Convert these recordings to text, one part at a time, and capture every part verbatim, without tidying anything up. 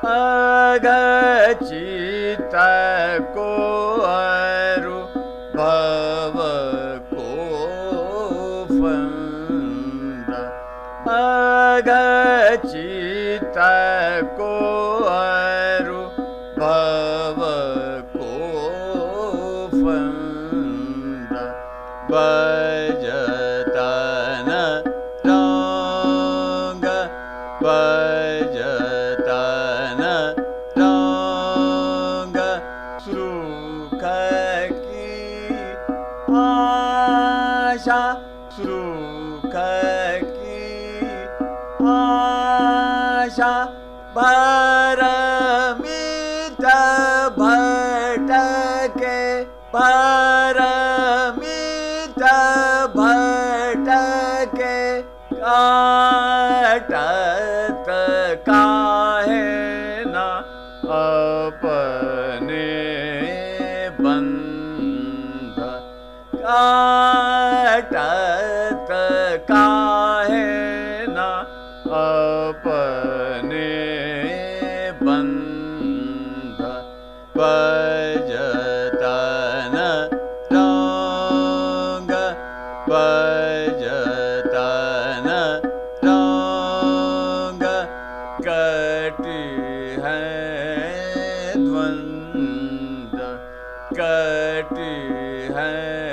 अगचित को अरु भव को फंद अगचित को अरु भव को फंद बजतन रंग बजतन रंग सुख की आशा सुख की आशा परमित भटके परमित भटके काटत काहे न अपने बंध काटत काहे न अपने बंध बजतन रंग बजतन रंग कटी है द्वंद कटी है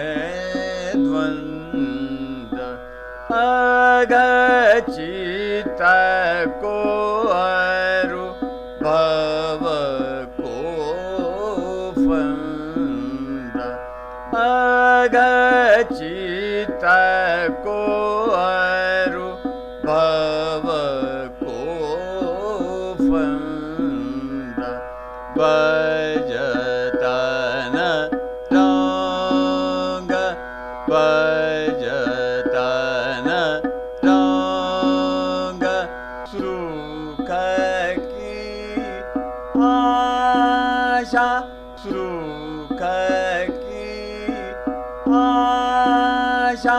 द्वंद अगचित को अरु भव को फंद अगचित को अरु भव को फंद बजतन रंग बजतन रंग सुख की आशा सुख की आशा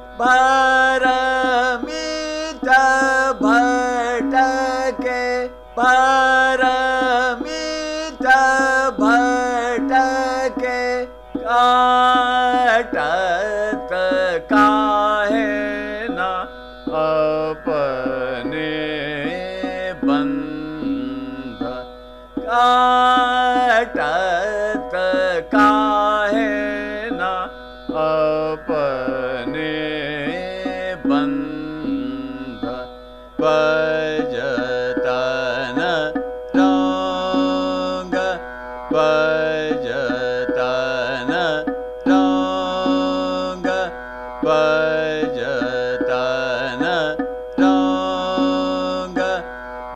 परमित भटके परमित भटके काटत काहे न अपने बंध काटत काहे न अपने बंध बजतन रंग बज